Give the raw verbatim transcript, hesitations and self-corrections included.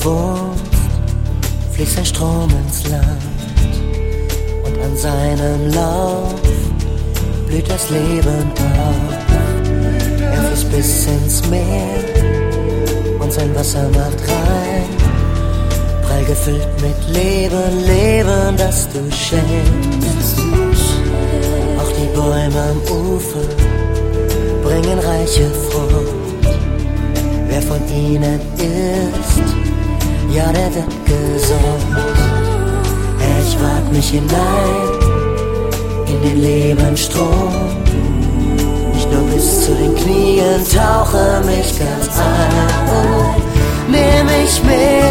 wohnst, fließt ein Strom ins Land und an seinem Lauf blüht das Leben auf. Er fließt bis ins Meer und sein Wasser macht rein, prall gefüllt mit Leben, Leben, das du schenkst. Auch die Bäume am Ufer bringen reiche Frucht. Wer von ihnen isst, ja, der wird gesund. Herr, ich wag mich hinein in den Lebensstrom, nicht nur bis zu den Knien, tauche mich ganz ein. Oh, nimm mich mit